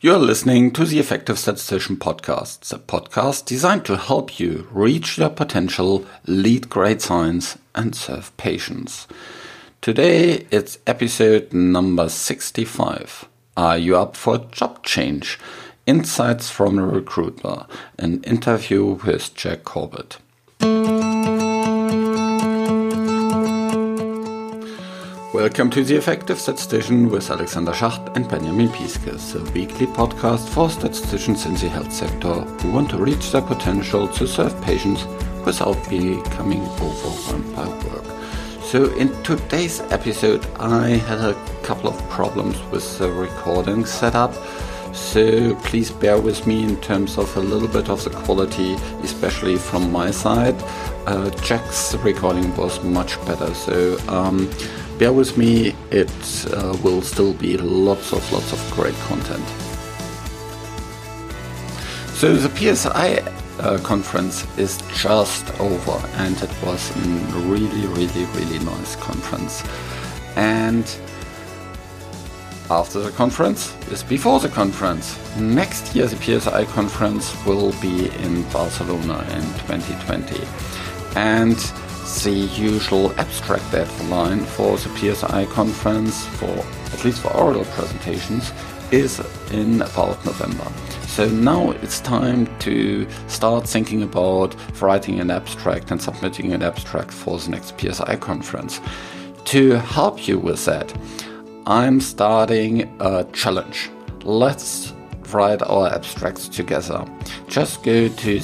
You're listening to the Effective Statistician Podcast, the podcast designed to help you reach your potential, lead great science, and serve patients. Today, it's episode number 65. Are you up for a job change? Insights from a recruiter, an interview with Jack Corbett. Welcome to The Effective Statistician with Alexander Schacht and Benjamin Pieskes, a weekly podcast for statisticians in the health sector who want to reach their potential to serve patients without becoming overwhelmed by work. So in today's episode, I had a couple of problems with the recording setup, so please bear with me in terms of a little bit of the quality, especially from my side. Jack's recording was much better, so bear with me, it will still be lots of great content. So the PSI conference is just over, and it was a really nice conference. And after the conference is before the conference. Next year the PSI conference will be in Barcelona in 2020. And the usual abstract deadline for the PSI conference, at least for oral presentations, is in about November. So now it's time to start thinking about writing an abstract and submitting an abstract for the next PSI conference. To help you with that, I'm starting a challenge. Let's write our abstracts together. Just go to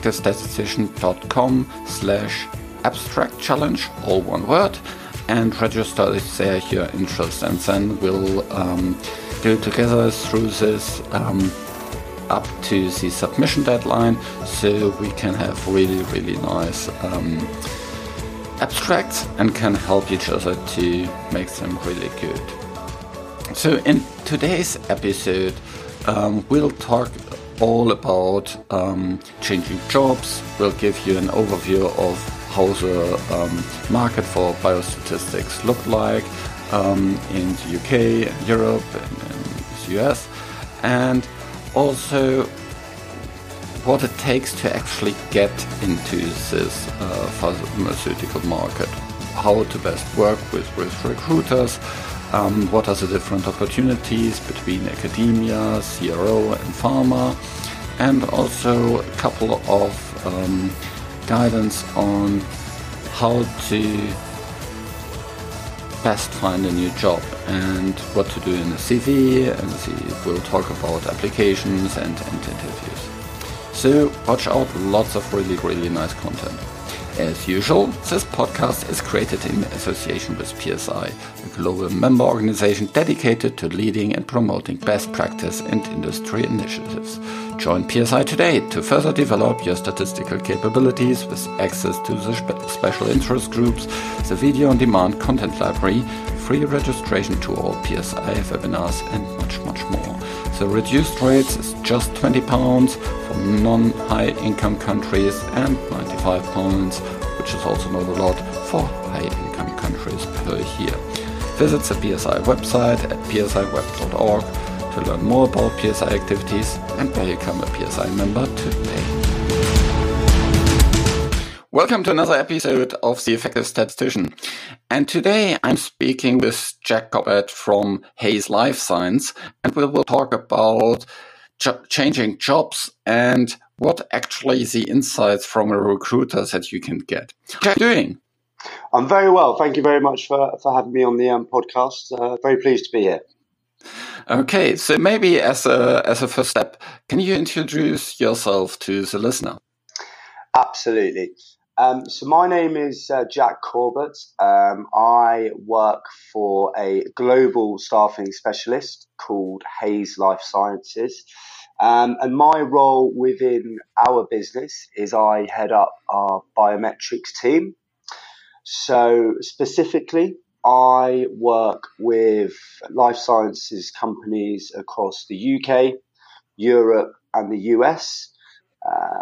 theeffectivestatistician.com/abstract challenge, all one word, and register if there your interest, and then we'll go together through this up to the submission deadline, so we can have really nice abstracts and can help each other to make them really good. So in today's episode, we'll talk all about changing jobs. We'll give you an overview of how the market for biostatistics look like in the UK, and Europe, and the US, and also what it takes to actually get into this pharmaceutical market, how to best work with recruiters, what are the different opportunities between academia, CRO and pharma, and also a couple of guidance on how to best find a new job and what to do in a CV, and we'll talk about applications and interviews. So watch out, lots of really nice content. As usual, this podcast is created in association with PSI, a global member organization dedicated to leading and promoting best practice and industry initiatives. Join PSI today to further develop your statistical capabilities with access to the special interest groups, the video-on-demand content library, free registration to all PSI webinars, and much more. The reduced rates is just £20 for non-high income countries and £95, which is also not a lot, for high income countries per year. Visit the PSI website at psiweb.org to learn more about PSI activities and become a PSI member today. Welcome to another episode of The Effective Statistician. And today I'm speaking with Jack Corbett from Hayes Life Science, and we will talk about changing jobs and what actually the insights from a recruiter that you can get. How are you doing? I'm very well. Thank you very much for having me on the podcast. Very pleased to be here. Okay, so maybe as a first step, can you introduce yourself to the listener? Absolutely. So my name is Jack Corbett. I work for a global staffing specialist called Hayes Life Sciences. And my role within our business is I head up our biometrics team. So specifically, I work with life sciences companies across the UK, Europe, and the US,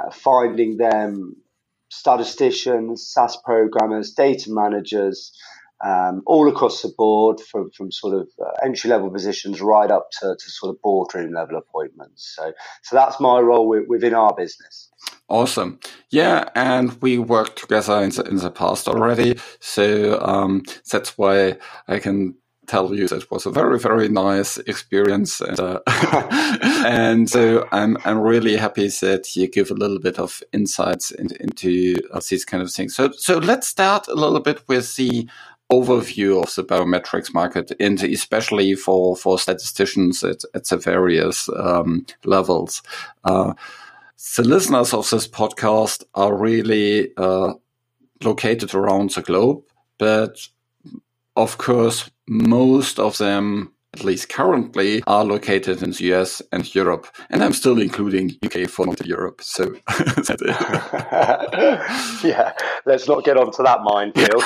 finding them statisticians, SAS programmers, data managers, all across the board, from sort of entry level positions right up to sort of boardroom level appointments. So that's my role within our business. Awesome. Yeah, and we worked together in the past already. So that's why I can tell you that was a very, very nice experience. And, and so I'm really happy that you give a little bit of insights into these kind of things. So let's start a little bit with the overview of the biometrics market, and especially for statisticians at the various levels. The listeners of this podcast are really located around the globe, but of course, most of them, at least currently, are located in the US and Europe. And I'm still including UK for Europe. So that's it. Yeah, let's not get onto that minefield.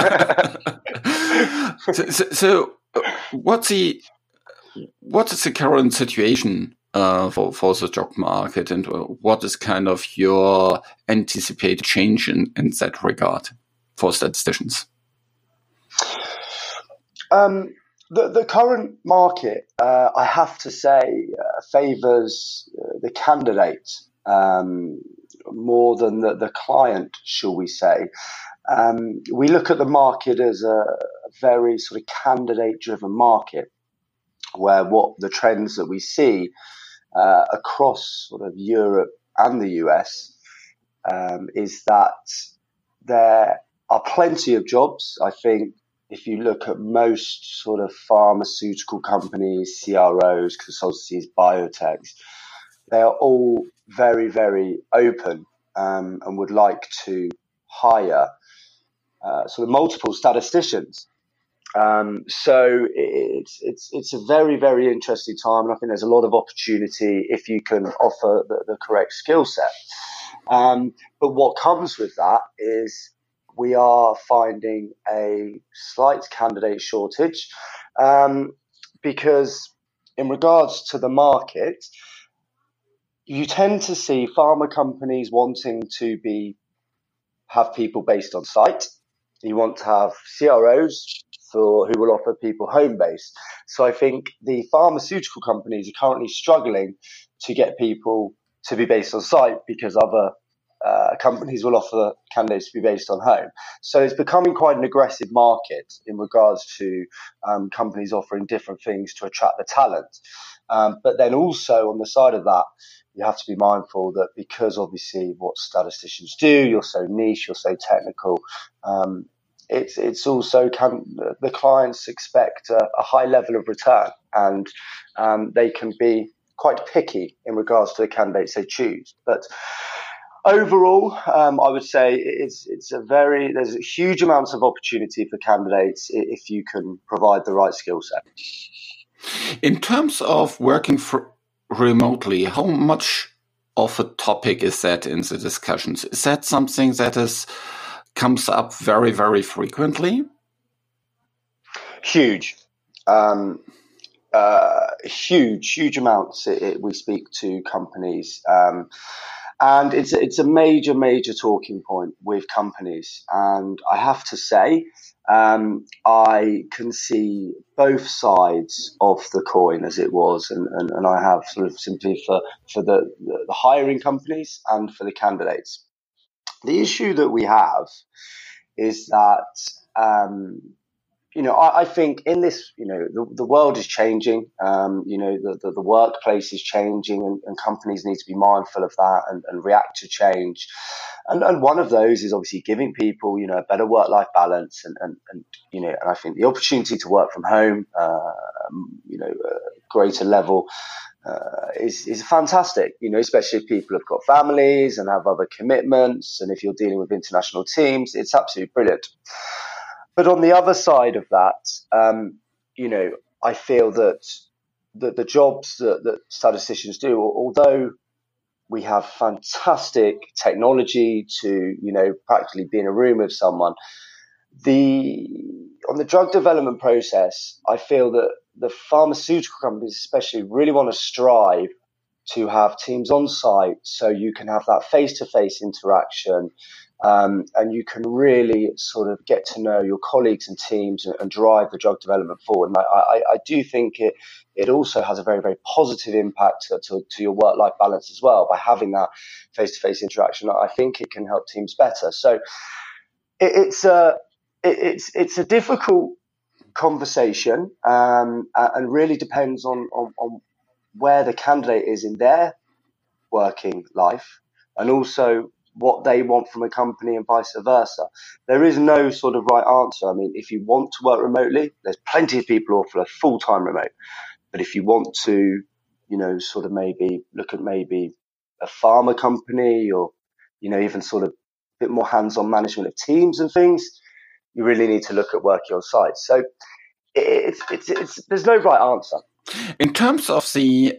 So what's the current situation for the job market, and what is kind of your anticipated change in that regard for statisticians? The current market, I have to say, favours the candidate more than the client, shall we say. We look at the market as a very sort of candidate-driven market, where what the trends that we see across sort of Europe and the US is that there are plenty of jobs. I think if you look at most sort of pharmaceutical companies, CROs, consultancies, biotechs, they are all very, very open and would like to hire sort of multiple statisticians. So it's a very, very interesting time, and I think there's a lot of opportunity if you can offer the correct skill set. But what comes with that is we are finding a slight candidate shortage, because in regards to the market, you tend to see pharma companies wanting to have people based on site. You want to have CROs who will offer people home-based. So I think the pharmaceutical companies are currently struggling to get people to be based on site because other companies will offer candidates to be based on home. So it's becoming quite an aggressive market in regards to companies offering different things to attract the talent. But then also on the side of that, you have to be mindful that because obviously what statisticians do, you're so niche, you're so technical, it's also the clients expect a high level of return, and they can be quite picky in regards to the candidates they choose. But overall, I would say there's a huge amounts of opportunity for candidates if you can provide the right skill set. In terms of working remotely, how much of a topic is that in the discussions? Is that something that comes up very, very frequently? Huge. Huge amounts we speak to companies. And it's a major talking point with companies. And I have to say, I can see both sides of the coin, as it was, and I have sort of simply for the hiring companies and for the candidates. The issue that we have is that, I think in this, the world is changing, the workplace is changing, and companies need to be mindful of that and react to change. And one of those is obviously giving people, a better work-life balance and I think the opportunity to work from home, greater level, is fantastic, especially if people have got families and have other commitments. And if you're dealing with international teams, it's absolutely brilliant. But on the other side of that, I feel that the jobs that statisticians do, although we have fantastic technology to, practically be in a room with someone, on the drug development process, I feel that the pharmaceutical companies especially really want to strive to have teams on site so you can have that face-to-face interaction, and you can really sort of get to know your colleagues and teams and drive the drug development forward. And I do think it also has a very, very positive impact to your work-life balance as well by having that face-to-face interaction. I think it can help teams better. So it's a difficult conversation, and really depends on where the candidate is in their working life, and also what they want from a company and vice versa. There is no sort of right answer. I mean, if you want to work remotely, there's plenty of people who offer a full-time remote. But if you want to, sort of maybe look at maybe a pharma company, or, even sort of a bit more hands-on management of teams and things, you really need to look at working on site. So there's no right answer. In terms of the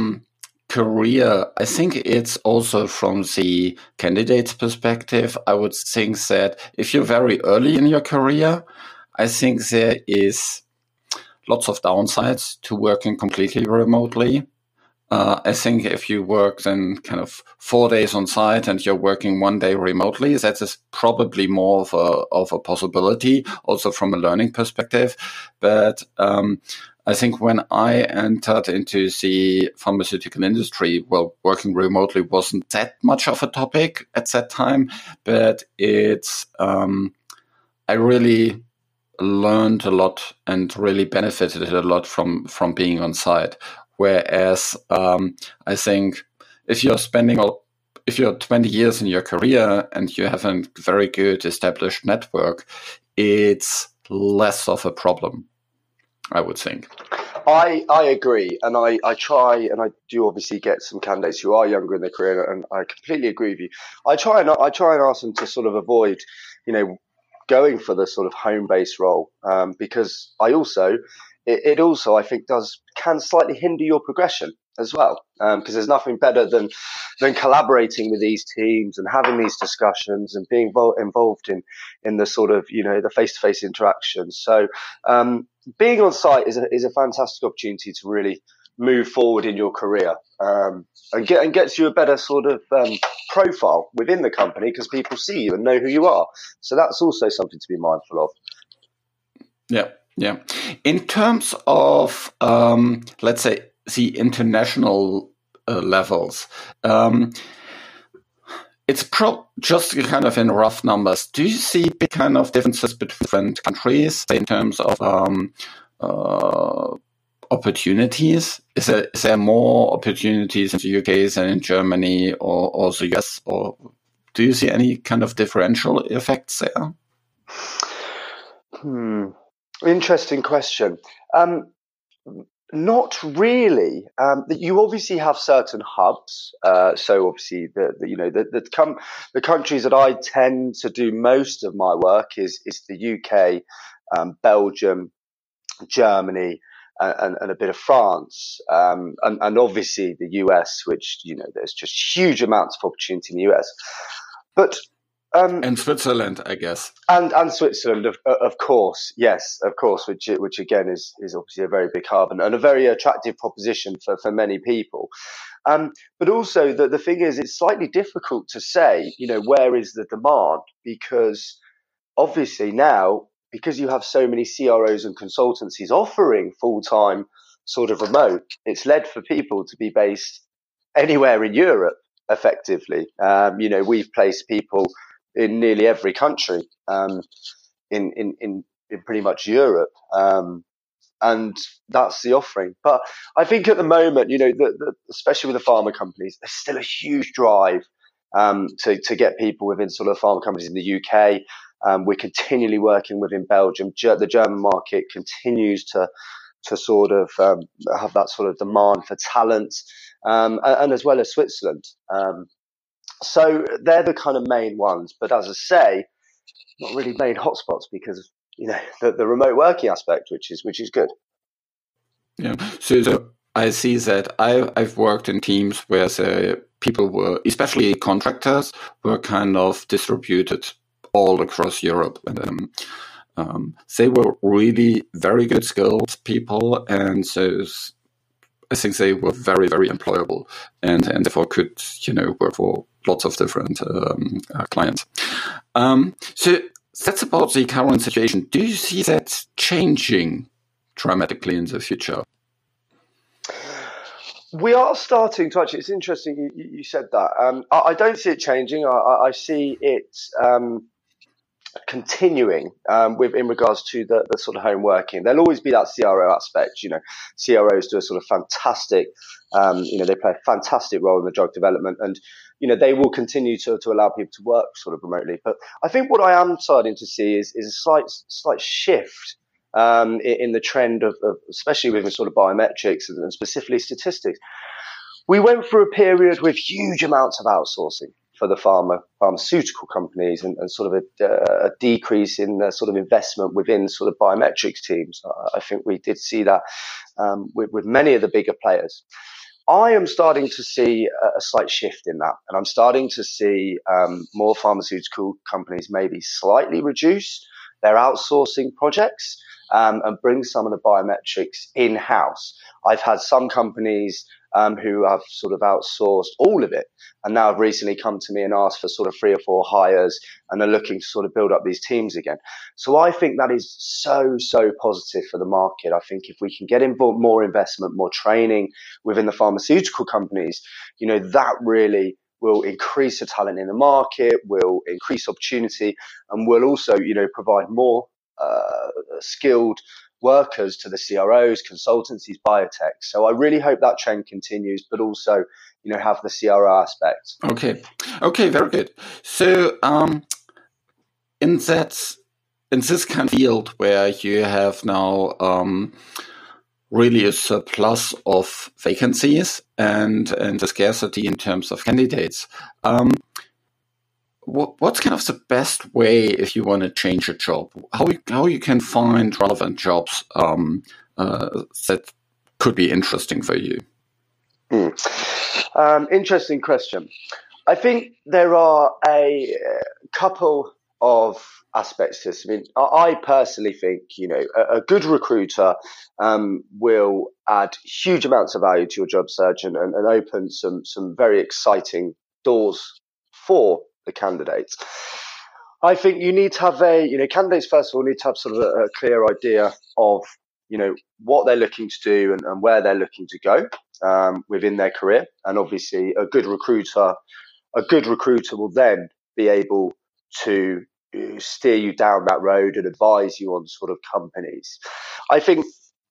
career, I think it's also from the candidate's perspective. I would think that if you're very early in your career, I think there is lots of downsides to working completely remotely. I think if you work then kind of 4 days on site and you're working 1 day remotely, that is probably more of a possibility, also from a learning perspective. But I think when I entered into the pharmaceutical industry, well, working remotely wasn't that much of a topic at that time, but it's I really learned a lot and really benefited a lot from being on site. Whereas I think if you're 20 years in your career and you have a very good established network, it's less of a problem, I would think. I agree, and I try, and I do obviously get some candidates who are younger in their career, and I completely agree with you. I try and ask them to sort of avoid, going for the sort of home-based role, because it also I think can slightly hinder your progression as well, because there's nothing better than collaborating with these teams and having these discussions and being involved in the sort of the face-to-face interactions. So being on site is a fantastic opportunity to really move forward in your career, and gets you a better sort of profile within the company, because people see you and know who you are. So that's also something to be mindful of. Yeah. Yeah. In terms of, let's say, the international levels, it's just kind of in rough numbers. Do you see big kind of differences between countries in terms of opportunities? Is there more opportunities in the UK than in Germany or the US? Or do you see any kind of differential effects there? Interesting question. Not really. You obviously have certain hubs. So obviously the countries that I tend to do most of my work is the UK, Belgium, Germany, and a bit of France, and obviously the US, which there's just huge amounts of opportunity in the US, but. And Switzerland, I guess. And Switzerland, of course, yes, of course, which again is obviously a very big hub and a very attractive proposition for many people. But also the thing is, it's slightly difficult to say, where is the demand, because obviously now, because you have so many CROs and consultancies offering full-time sort of remote, it's led for people to be based anywhere in Europe, effectively. We've placed people in nearly every country, in pretty much Europe, and that's the offering. But I think at the moment, especially with the pharma companies, there's still a huge drive to get people within sort of pharma companies in the UK. We're continually working within Belgium. The German market continues to sort of have that sort of demand for talent, and as well as Switzerland. So they're the kind of main ones, but as I say, not really main hotspots, because the remote working aspect, which is good. Yeah. So I see that I've worked in teams where the people were, especially contractors, were kind of distributed all across Europe, and they were really very good skilled people, and so I think they were very, very employable, and therefore could work for lots of different clients. So that's about the current situation. Do you see that changing dramatically in the future? We are starting to actually. It's interesting you said that. I don't see it changing. I see it continuing in regards to the sort of home working. There'll always be that CRO aspect. CROs do a sort of fantastic. They play a fantastic role in the drug development, and they will continue to allow people to work sort of remotely. But I think what I am starting to see is a slight shift in the trend of especially with sort of biometrics and specifically statistics. We went through a period with huge amounts of outsourcing for the pharmaceutical companies and sort of a decrease in the sort of investment within sort of biometrics teams. I think we did see that with many of the bigger players. I am starting to see a slight shift in that, and I'm starting to see more pharmaceutical companies maybe slightly reduce their outsourcing projects and bring some of the biometrics in-house. I've had some companies who have sort of outsourced all of it and now have recently come to me and asked for sort of 3 or 4 hires and are looking to sort of build up these teams again. So I think that is so positive for the market. I think if we can get involved, more investment, more training within the pharmaceutical companies, that really will increase the talent in the market, will increase opportunity, and will also, provide more skilled workers to the CROs, consultancies, biotech. So I really hope that trend continues, but also, have the CRO aspect. Okay, very good. So in this kind of field where you have now really a surplus of vacancies and the scarcity in terms of candidates, what's kind of the best way if you want to change a job? How you can find relevant jobs that could be interesting for you? Interesting question. I think there are a couple of aspects to this. I mean, I personally think, a good recruiter will add huge amounts of value to your job search and open some very exciting doors for the candidates. I think you need to have candidates first of all need to have sort of a clear idea of, what they're looking to do and where they're looking to go within their career. And obviously a good recruiter will then be able to steer you down that road and advise you on sort of companies. I think.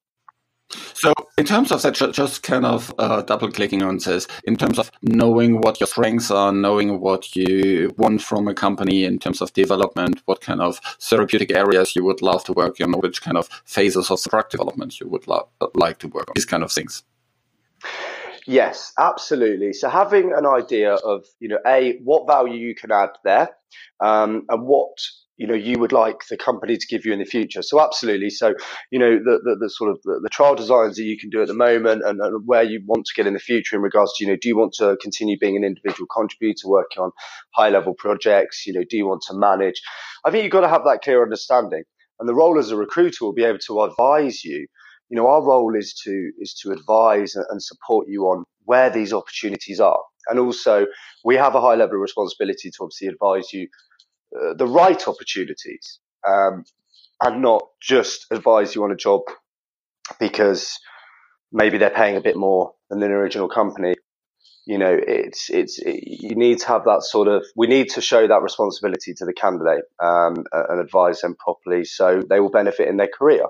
So in terms of that, just kind of double clicking on this, in terms of knowing what your strengths are, knowing what you want from a company in terms of development, what kind of therapeutic areas you would love to work on, which kind of phases of drug development you would like to work on, these kind of things. Yes, absolutely. So having an idea of, what value you can add there and what you would like the company to give you in the future. So absolutely. So, the sort of the trial designs that you can do at the moment and where you want to get in the future in regards to, do you want to continue being an individual contributor working on high level projects? Do you want to manage? I think you've got to have that clear understanding. And the role as a recruiter will be able to advise you. Our role is to advise and support you on where these opportunities are. And also we have a high level of responsibility to obviously advise you the right opportunities, and not just advise you on a job because maybe they're paying a bit more than an original company. You need to have that sort of, we need to show that responsibility to the candidate and advise them properly so they will benefit in their career.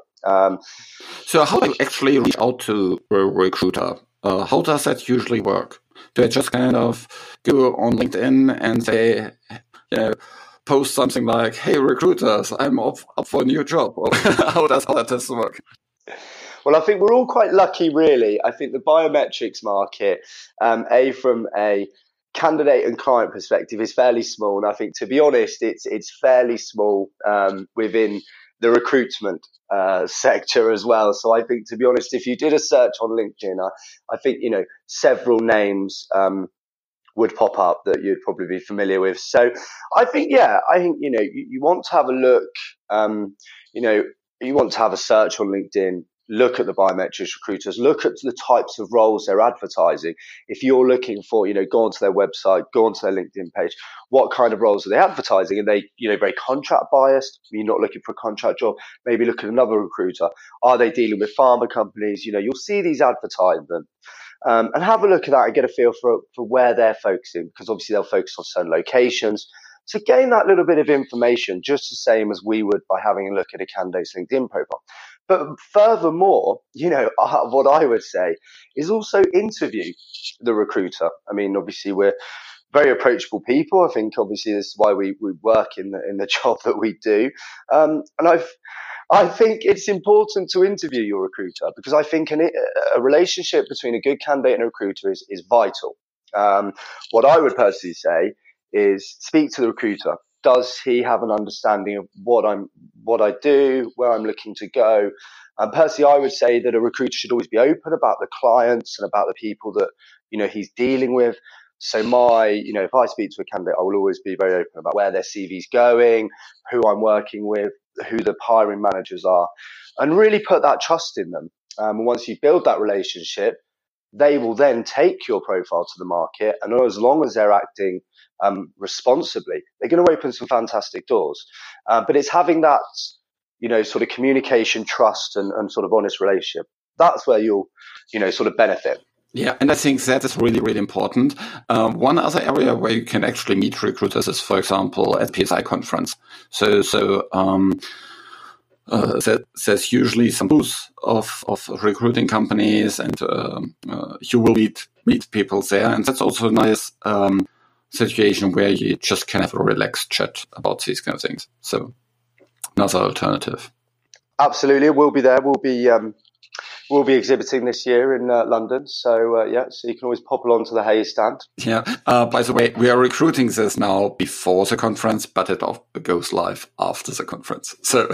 So how do you actually reach out to a recruiter? How does that usually work? Do I just kind of go on LinkedIn and say, post something like, "Hey, recruiters, I'm up for a new job"? Or how does this work? Well, I think we're all quite lucky, really. I think the biometrics market, from a candidate and client perspective, is fairly small. And I think, to be honest, it's fairly small within the recruitment sector as well. So I think, to be honest, if you did a search on LinkedIn, I think, several names would pop up that you'd probably be familiar with. So I think, you want to have a look, you want to have a search on LinkedIn, look at the biometrics recruiters, look at the types of roles they're advertising. If you're looking for, go onto their website, go onto their LinkedIn page, what kind of roles are they advertising? And they, very contract biased. You're not looking for a contract job. Maybe look at another recruiter. Are they dealing with pharma companies? You'll see these advertisements. And have a look at that and get a feel for where they're focusing, because obviously they'll focus on certain locations. So gain that little bit of information, just the same as we would by having a look at a candidate's LinkedIn profile. But furthermore, what I would say is also interview the recruiter. I mean, obviously we're very approachable people. I think obviously this is why we work in the job that we do. And I think it's important to interview your recruiter, because I think a relationship between a good candidate and a recruiter is vital. What I would personally say is speak to the recruiter. Does he have an understanding of what I do, where I'm looking to go? And personally, I would say that a recruiter should always be open about the clients and about the people that he's dealing with. So if I speak to a candidate, I will always be very open about where their CV's going, who I'm working with, who the hiring managers are, and really put that trust in them. And once you build that relationship, they will then take your profile to the market, and as long as they're acting responsibly, they're going to open some fantastic doors. But it's having that, sort of communication, trust, and sort of honest relationship. That's where you'll, sort of benefit. Yeah, and I think that is really, really important. One other area where you can actually meet recruiters is, for example, at PSI conference. There's usually some booths of recruiting companies, and you will meet people there. And that's also a nice situation where you just can have a relaxed chat about these kind of things. So another alternative. Absolutely, we'll be there. We'll be exhibiting this year in London. So so you can always pop along to the Hays stand. Yeah. By the way, we are recruiting this now before the conference, but it goes live after the conference. So.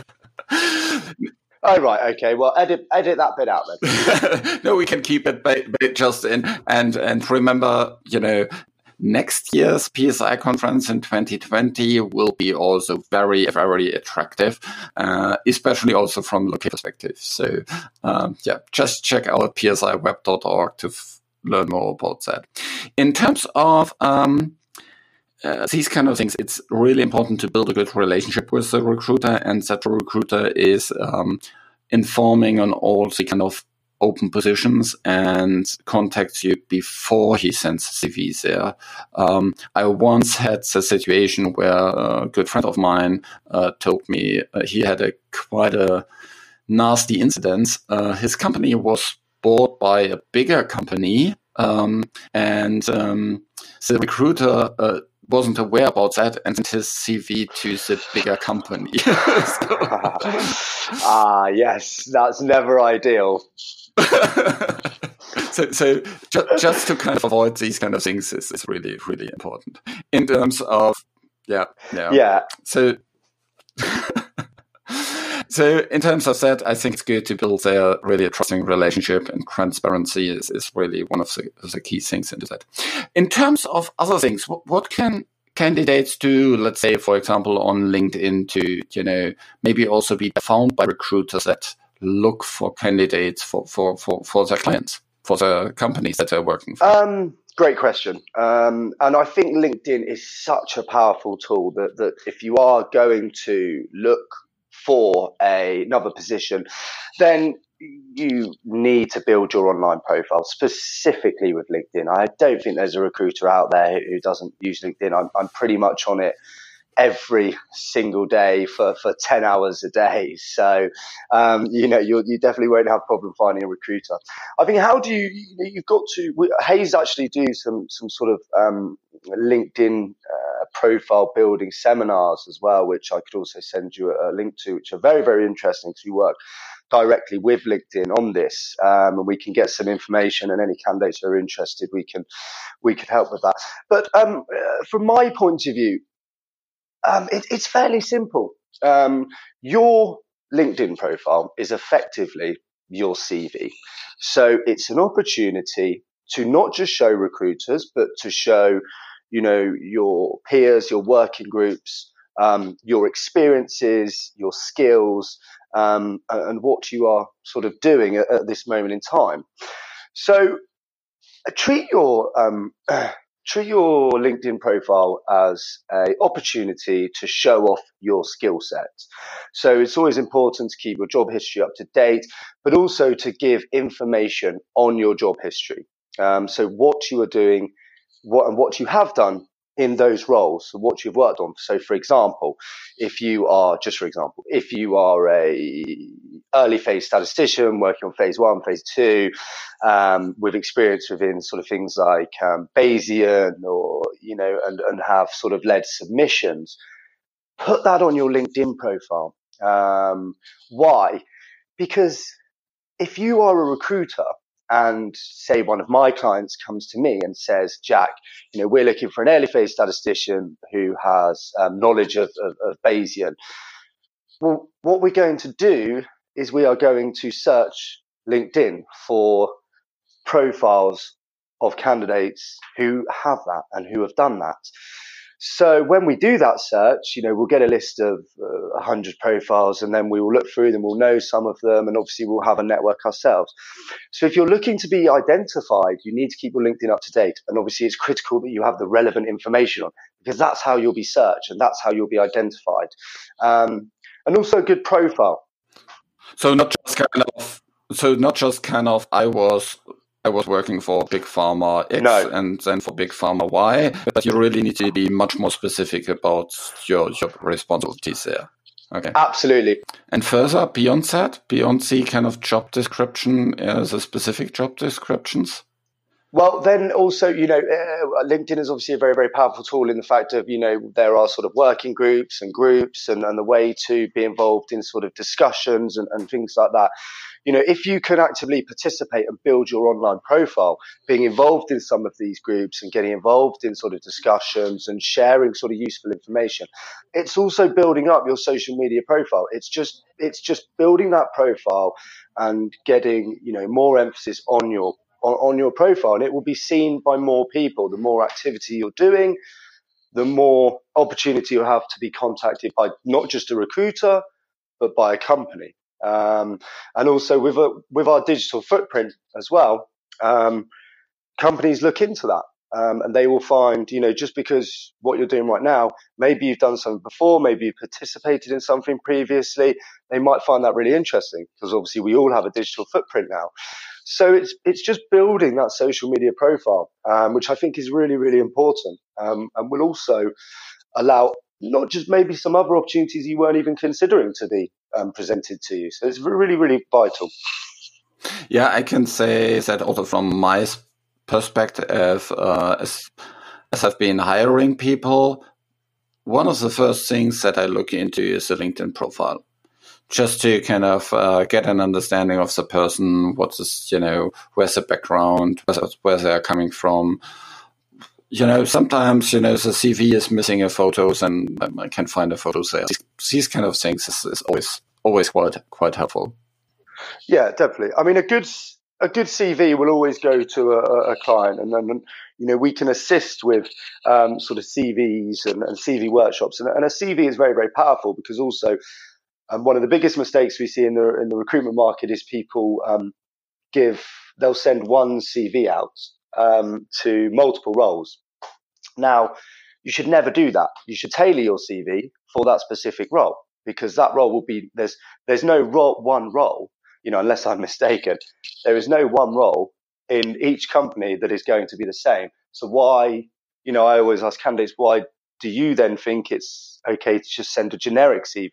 Oh, right. Okay. Well, edit that bit out then. No, we can keep it just in. And remember, next year's PSI conference in 2020 will be also very, very attractive, especially also from location perspective. So, just check out psiweb.org to learn more about that. In terms of these kind of things, it's really important to build a good relationship with the recruiter, and that the recruiter is informing on all the kind of open positions and contacts you before he sends CVs there. I once had a situation where a good friend of mine told me he had quite a nasty incident. His company was bought by a bigger company, and the recruiter wasn't aware about that and sent his CV to the bigger company. Yes, that's never ideal. So just to kind of avoid these kind of things is really, really important in terms of yeah. So in terms of that, I think it's good to build a really trusting relationship, and transparency is really one of the key things into that. In terms of other things, what can candidates do, let's say, for example, on LinkedIn to, maybe also be found by recruiters that look for candidates for their clients, for the companies that they're working for? Great question. And I think LinkedIn is such a powerful tool that if you are going to look for another position, then you need to build your online profile specifically with LinkedIn. I don't think there's a recruiter out there who doesn't use LinkedIn. I'm pretty much on it every single day for 10 hours a day. So, you definitely won't have a problem finding a recruiter. I think you've got to, Hays actually do some sort of LinkedIn profile building seminars as well, which I could also send you a link to, which are very, very interesting because we work directly with LinkedIn on this, and we can get some information, and any candidates who are interested, we can help with that. But from my point of view, it's fairly simple. Your LinkedIn profile is effectively your CV. So it's an opportunity to not just show recruiters, but to show, your peers, your working groups, your experiences, your skills, and what you are sort of doing at this moment in time. So treat your LinkedIn profile as an opportunity to show off your skill set. So it's always important to keep your job history up to date, but also to give information on your job history. So what you are doing, what you have done in those roles, so what you've worked on. So for example, if you are a early phase statistician working on phase 1, phase 2, with experience within sort of things like Bayesian, or and have sort of led submissions, put that on your LinkedIn profile. Why? Because if you are a recruiter, and say one of my clients comes to me and says, Jack, we're looking for an early phase statistician who has knowledge of Bayesian. Well, what we're going to do is we are going to search LinkedIn for profiles of candidates who have that and who have done that. So when we do that search, we'll get a list of 100 profiles, and then we will look through them. We'll know some of them, and obviously we'll have a network ourselves. So if you're looking to be identified, you need to keep your LinkedIn up to date. And obviously it's critical that you have the relevant information on, because that's how you'll be searched and that's how you'll be identified. And also a good profile. So not just kind of I was working for Big Pharma X and then for Big Pharma Y, but you really need to be much more specific about your responsibilities there. Okay. Absolutely. And further, beyond the kind of job description, the specific job descriptions? Well, then also, LinkedIn is obviously a very, very powerful tool in the fact of, there are sort of working groups and the way to be involved in sort of discussions and things like that. If you can actively participate and build your online profile, being involved in some of these groups and getting involved in sort of discussions and sharing sort of useful information, it's also building up your social media profile. It's just building that profile and getting, more emphasis on your profile, and it will be seen by more people. The more activity you're doing, the more opportunity you'll have to be contacted by not just a recruiter, but by a company. And also with our digital footprint as well, companies look into that. And they will find, just because what you're doing right now, maybe you've done something before, maybe you've participated in something previously, they might find that really interesting, because obviously we all have a digital footprint now. So it's just building that social media profile, which I think is really, really important, and will also allow not just maybe some other opportunities you weren't even considering to be presented to you. So it's really, really vital. Yeah, I can say that also from my perspective, as I've been hiring people, one of the first things that I look into is the LinkedIn profile, just to kind of get an understanding of the person, what's this, where's the background, where they're coming from. Sometimes, the CV is missing a photos, and I can find the photos there. These kind of things is always quite helpful. Yeah, definitely. I mean, a good CV will always go to a client, and then we can assist with sort of CVs and CV workshops. And a CV is very, very powerful, because also one of the biggest mistakes we see in the recruitment market is people they'll send one CV out to multiple roles. Now, you should never do that. You should tailor your CV for that specific role, because that role will be there's no one role. Unless I'm mistaken, there is no one role in each company that is going to be the same. So why, I always ask candidates, why do you then think it's okay to just send a generic CV?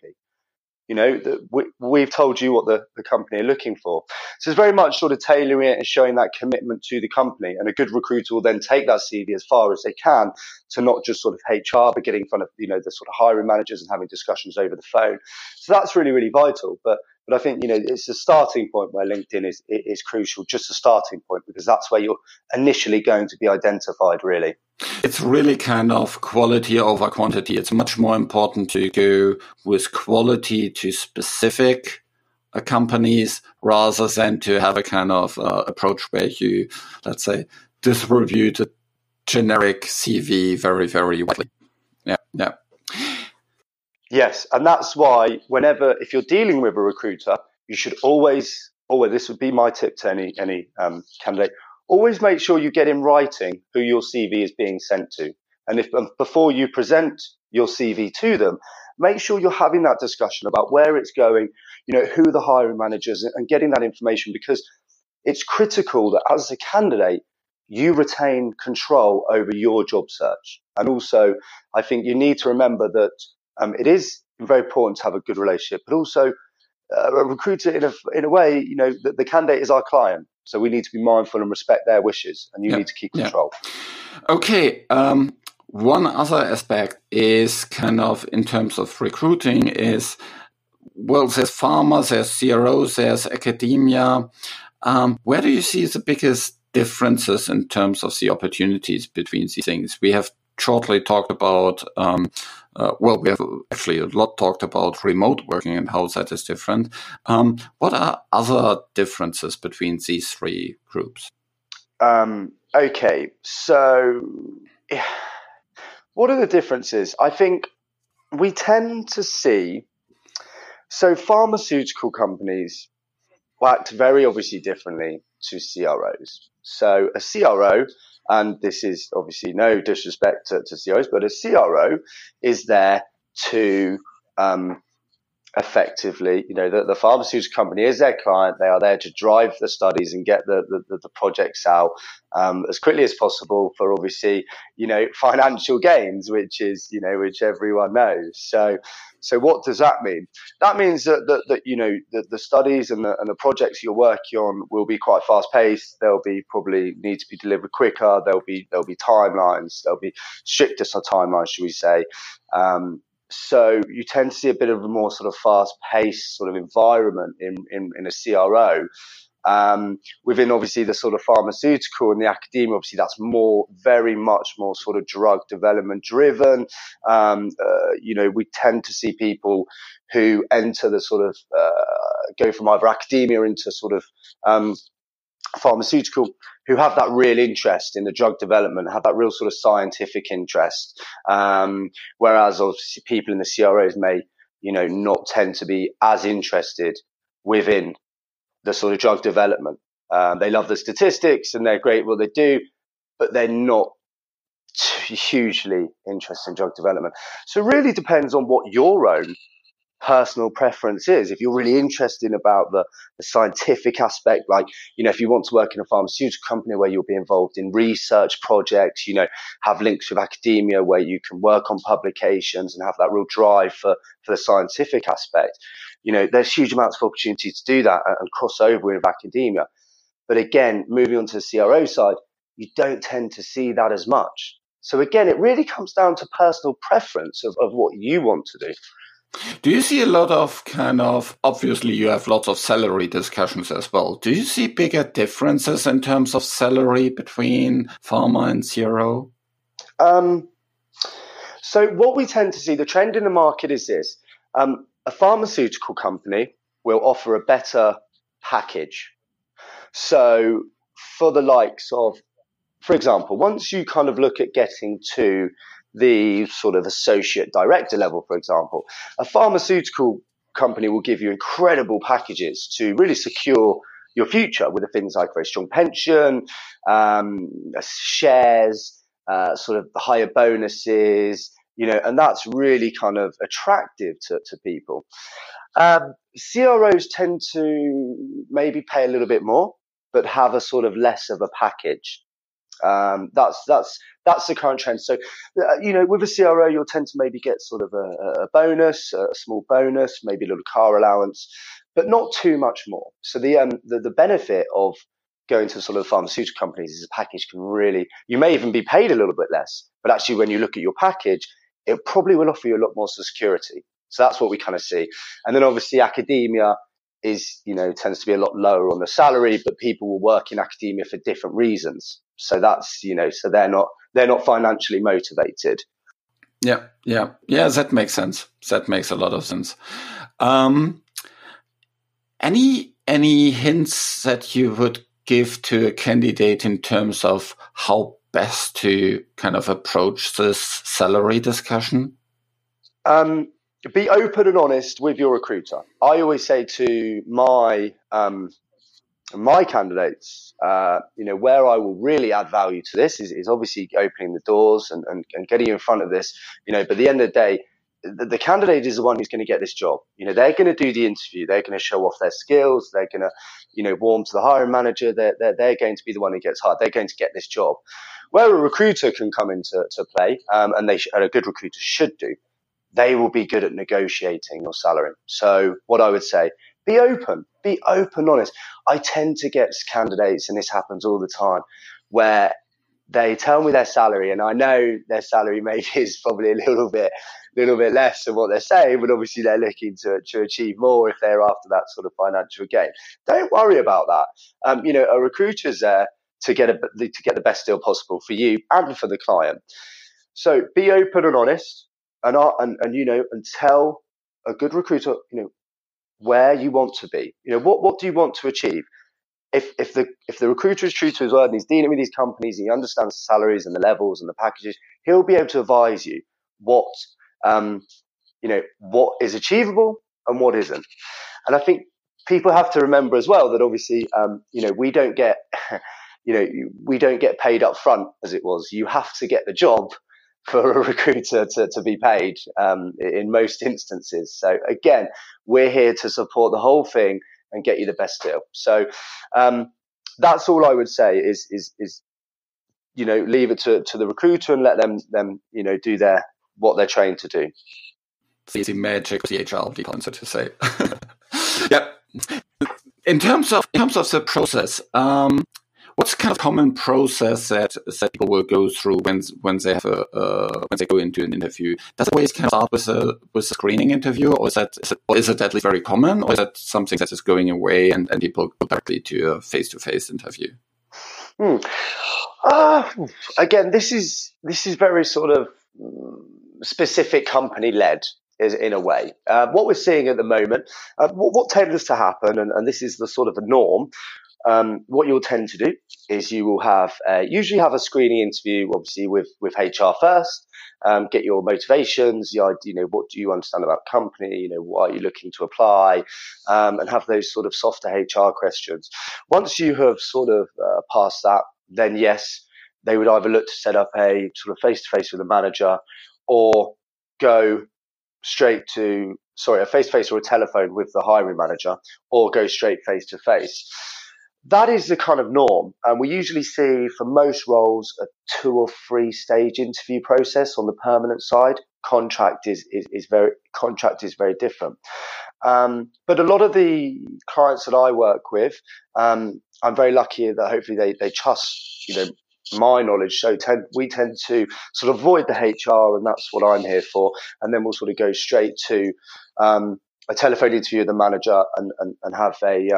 We've told you what the company are looking for. So it's very much sort of tailoring it and showing that commitment to the company. And a good recruiter will then take that CV as far as they can to not just sort of HR, but getting in front of, the sort of hiring managers and having discussions over the phone. So that's really, really vital. But I think, it's a starting point where LinkedIn is crucial, just a starting point, because that's where you're initially going to be identified, really. It's really kind of quality over quantity. It's much more important to go with quality to specific companies rather than to have a kind of approach where you, let's say, distribute a generic CV very, very widely. Yeah. Yes, and that's why if you're dealing with a recruiter, you should always, this would be my tip to any candidate, always make sure you get in writing who your CV is being sent to. And if before you present your CV to them, make sure you're having that discussion about where it's going, who the hiring managers, and getting that information, because it's critical that as a candidate, you retain control over your job search. And also, I think you need to remember that it is very important to have a good relationship, but also a recruiter, in a way, the candidate is our client. So we need to be mindful and respect their wishes, and you need to keep control. Okay. One other aspect is kind of in terms of recruiting is, well, there's pharma, there's CROs, there's academia. Where do you see the biggest differences in terms of the opportunities between these things? We have shortly talked about, we have actually a lot talked about remote working and how that is different. What are other differences between these three groups? Okay, so what are the differences? I think we tend to see, so pharmaceutical companies act very obviously differently to CROs. So a CRO, and this is obviously no disrespect to CROs, but a CRO is there to effectively, the pharmaceutical company is their client. They are there to drive the studies and get the projects out as quickly as possible for obviously, financial gains, which everyone knows. So what does that mean? That means that the studies and the projects you're working on will be quite fast paced. They'll be probably need to be delivered quicker. There'll be timelines. There'll be stricter timelines, should we say? So you tend to see a bit of a more sort of fast-paced sort of environment in a CRO. Within obviously the sort of pharmaceutical and the academia, obviously that's very much more sort of drug development driven. We tend to see people who enter the sort of go from either academia into sort of pharmaceutical, who have that real interest in the drug development, have that real sort of scientific interest, whereas obviously people in the CROs may, not tend to be as interested within the sort of drug development. They love the statistics and they're great at what they do, but they're not hugely interested in drug development. So it really depends on what your own personal preference is. If you're really interested about the scientific aspect, like, if you want to work in a pharmaceutical company where you'll be involved in research projects, have links with academia where you can work on publications and have that real drive for the scientific aspect, there's huge amounts of opportunity to do that and cross over with academia. But again, moving on to the CRO side, you don't tend to see that as much. So again, it really comes down to personal preference of what you want to do. Do you see a lot of obviously you have lots of salary discussions as well. Do you see bigger differences in terms of salary between pharma and CRO? So what we tend to see, the trend in the market is this. A pharmaceutical company will offer a better package. So for the likes of, for example, once you kind of look at getting to the sort of associate director level, for example, a pharmaceutical company will give you incredible packages to really secure your future with the things like very strong pension, shares, sort of the higher bonuses, and that's really kind of attractive to people. CROs tend to maybe pay a little bit more, but have a sort of less of a package. That's the current trend. So, with a CRO, you'll tend to maybe get sort of a bonus, a small bonus, maybe a little car allowance, but not too much more. So the benefit of going to sort of pharmaceutical companies is a package can really, you may even be paid a little bit less, but actually when you look at your package, it probably will offer you a lot more security. So that's what we kind of see. And then obviously academia is, tends to be a lot lower on the salary, but people will work in academia for different reasons. So that's, so they're not financially motivated. Yeah. That makes sense. That makes a lot of sense. Any hints that you would give to a candidate in terms of how best to kind of approach this salary discussion? Be open and honest with your recruiter. I always say to my candidates, where I will really add value to this is obviously opening the doors and getting you in front of this, but at the end of the day, the candidate is the one who's going to get this job. They're going to do the interview. They're going to show off their skills. They're going to, warm to the hiring manager. They're going to be the one who gets hired. They're going to get this job. Where a recruiter can come into play, and a good recruiter should do, they will be good at negotiating your salary. So what I would say, be open, honest. I tend to get candidates, and this happens all the time, where they tell me their salary, and I know their salary maybe is probably a little bit less than what they're saying, but obviously they're looking to achieve more if they're after that sort of financial gain. Don't worry about that. A recruiter's there to get the best deal possible for you and for the client. So be open and honest, and tell a good recruiter, where you want to be. What do you want to achieve? If the recruiter is true to his word and he's dealing with these companies and he understands the salaries and the levels and the packages, he'll be able to advise you what is achievable and what isn't. And I think people have to remember as well that obviously, we don't get, we don't get paid up front as it was. You have to get the job for a recruiter to be paid in most instances. So again, we're here to support the whole thing and get you the best deal. So that's all I would say is leave it to the recruiter and let them do what they're trained to do. It's the magic of the HR department, so to say. Yeah. In terms of the process, what's kind of common process that people will go through when they have when they go into an interview? Does it always kind of start with a screening interview, or is it at least very common, or is that something that is going away and people go directly to a face-to-face interview? Again, this is very sort of specific company led. Is in a way what we're seeing at the moment. What tends to happen, and this is the sort of a norm. What you'll tend to do is you will usually have a screening interview, obviously with HR first. Get your motivations, what do you understand about the company? Why are you looking to apply? And have those sort of softer HR questions. Once you have sort of passed that, then yes, they would either look to set up a sort of face-to-face with a manager, or go straight to a face-to-face or a telephone with the hiring manager, or go straight face-to-face. That is the kind of norm. And we usually see for most roles a 2 or 3 stage interview process on the permanent side. Contract is very different. But a lot of the clients that I work with, I'm very lucky that hopefully they trust, my knowledge. So we tend to sort of avoid the HR, and that's what I'm here for. And then we'll sort of go straight to a telephone interview with the manager and have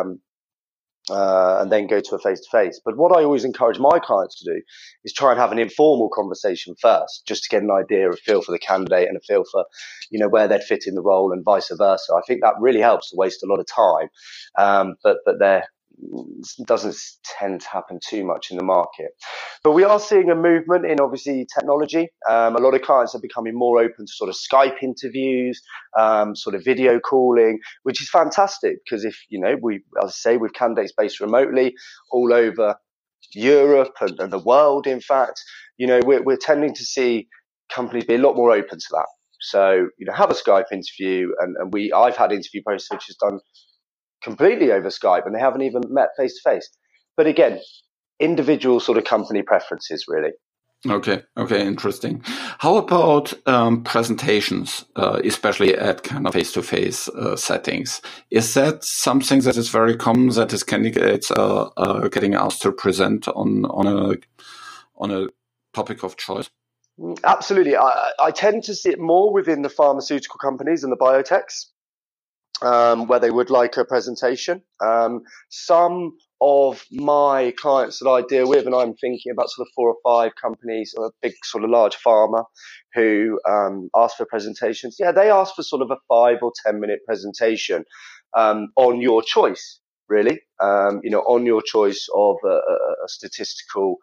and then go to a face-to-face. But what I always encourage my clients to do is try and have an informal conversation first, just to get an idea, a feel for the candidate and a feel for, where they'd fit in the role, and vice versa. I think that really helps to waste a lot of time. But there doesn't tend to happen too much in the market. But we are seeing a movement in obviously technology. A lot of clients are becoming more open to sort of Skype interviews, sort of video calling, which is fantastic, because if, as I say, with candidates based remotely all over Europe and the world, in fact, we're tending to see companies be a lot more open to that. So, have a Skype interview, and I've had interview process which is done completely over Skype, and they haven't even met face to face. But again, individual sort of company preferences, really. Okay, interesting. How about presentations, especially at kind of face-to-face settings? Is that something that is very common, that is candidates getting asked to present on a topic of choice? Absolutely. I tend to see it more within the pharmaceutical companies and the biotechs, where they would like a presentation. Some of my clients that I deal with, and I'm thinking about sort of 4 or 5 companies, or a big sort of large pharma, who ask for presentations. Yeah, they ask for sort of a 5 or 10 minute presentation on your choice, really. On your choice of a statistical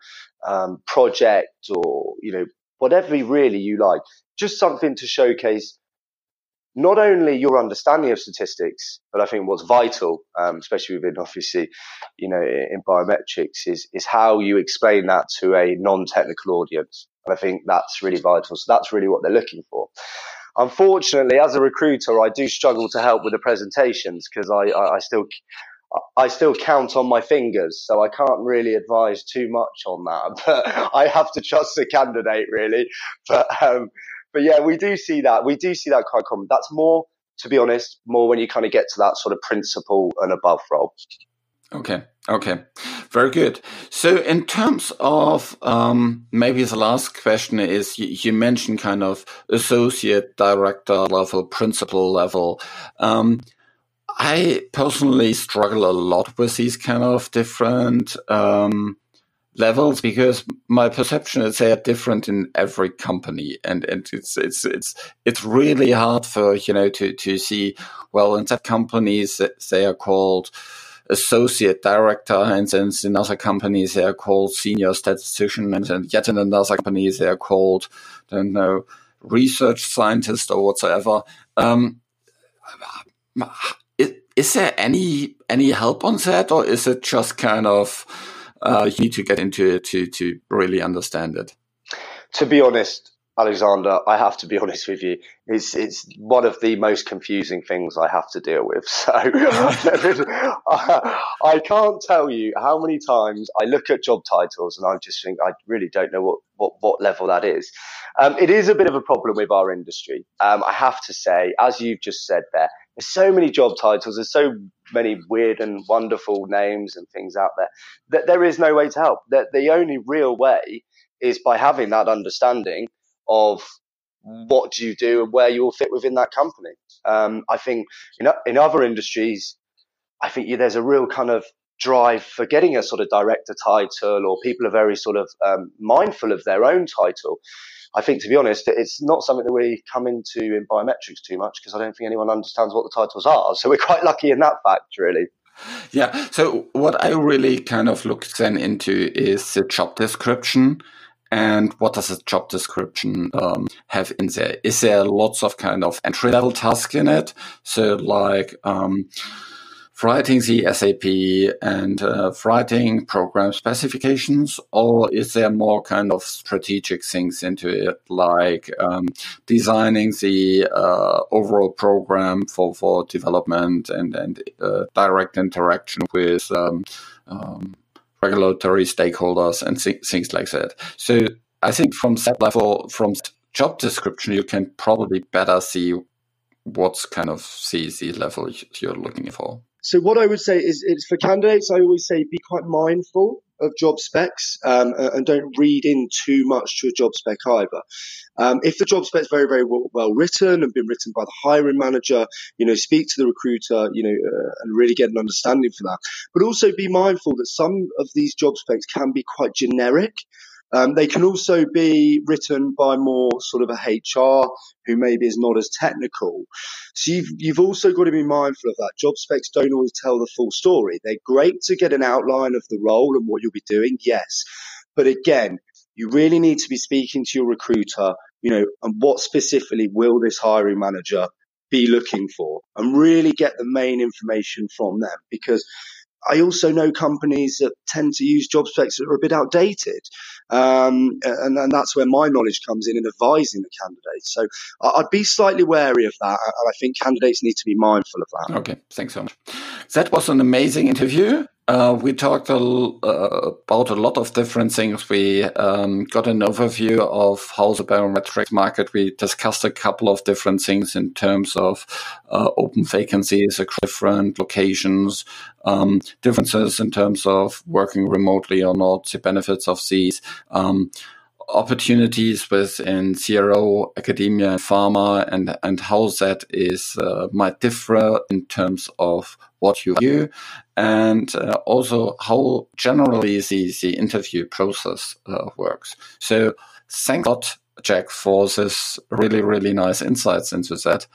project, or whatever really you like. Just something to showcase not only your understanding of statistics, but I think what's vital, especially within obviously, in biometrics, is how you explain that to a non-technical audience. And I think that's really vital. So that's really what they're looking for. Unfortunately, as a recruiter, I do struggle to help with the presentations because I still count on my fingers, so I can't really advise too much on that. But I have to trust the candidate, really. But yeah, we do see that. We do see that quite common. That's more, to be honest, more when you kind of get to that sort of principal and above role. Okay. Very good. So in terms of, maybe the last question is, you mentioned kind of associate director level, principal level. I personally struggle a lot with these kind of different levels because my perception is they are different in every company, and it's really hard for to see. Well, in that companies they are called associate director, and then in other companies they are called senior statistician, and then yet in another company they are called, I don't know, research scientist or whatsoever. Is there any help on that, or is it just kind of you need to get into it to really understand it? To be honest, Alexander, I have to be honest with you. It's one of the most confusing things I have to deal with. So I can't tell you how many times I look at job titles and I just think I really don't know what level that is. It is a bit of a problem with our industry. I have to say, as you've just said there's so many job titles, there's so many weird and wonderful names and things out there that there is no way to help. That the only real way is by having that understanding of what do you do and where you will fit within that company. I think in other industries, I think there's a real kind of drive for getting a sort of director title, or people are very sort of mindful of their own title. I think, to be honest, it's not something that we come into in biometrics too much because I don't think anyone understands what the titles are. So we're quite lucky in that fact, really. Yeah. So what I really kind of look then into is the job description. And what does a job description have in there? Is there lots of kind of entry-level tasks in it? So like writing the SAP and writing program specifications, or is there more kind of strategic things into it, like designing the overall program for development and direct interaction with regulatory stakeholders and things like that? So I think from that level, from job description, you can probably better see what's kind of the level you're looking for. So what I would say is for candidates, I always say be quite mindful of job specs and don't read in too much to a job spec either. If the job spec is very, very well written and been written by the hiring manager, speak to the recruiter, and really get an understanding for that. But also be mindful that some of these job specs can be quite generic. They can also be written by more sort of a HR who maybe is not as technical. So you've also got to be mindful of that. Job specs don't always tell the full story. They're great to get an outline of the role and what you'll be doing, yes. But again, you really need to be speaking to your recruiter, and what specifically will this hiring manager be looking for, and really get the main information from them. Because I also know companies that tend to use job specs that are a bit outdated. And that's where my knowledge comes in advising the candidates. So I'd be slightly wary of that. And I think candidates need to be mindful of that. Okay, thanks so much. That was an amazing interview. We talked about a lot of different things. We got an overview of how the biometrics market. We discussed a couple of different things in terms of open vacancies across different locations, differences in terms of working remotely or not, the benefits of these, opportunities within CRO, academia, and pharma, and how that is might differ in terms of what you do, and also how generally the interview process works. So thanks a lot, Jack, for this really, really nice insights into that,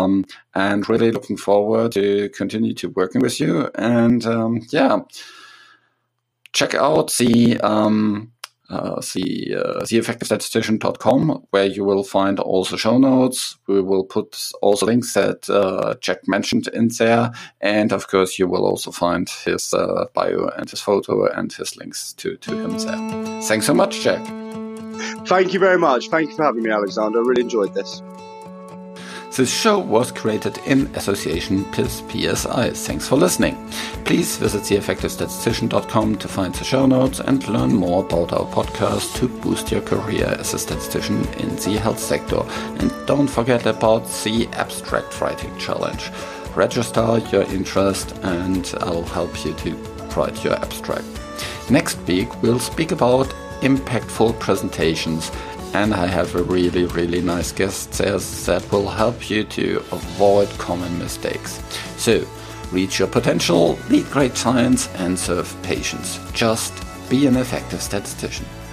and really looking forward to continue to working with you. And check out the theeffectivestatistician.com, where you will find also show notes. We will put also links that Jack mentioned in there. And of course, you will also find his bio and his photo and his links to him there. Thanks so much, Jack. Thank you very much. Thank you for having me, Alexander. I really enjoyed this. This show was created in association with PSI. Thanks for listening. Please visit theeffectivestatistician.com to find the show notes and learn more about our podcast to boost your career as a statistician in the health sector. And don't forget about the Abstract Writing Challenge. Register your interest and I'll help you to write your abstract. Next week, we'll speak about impactful presentations. And I have a really, really nice guest there that will help you to avoid common mistakes. So, reach your potential, lead great science, and serve patients. Just be an effective statistician.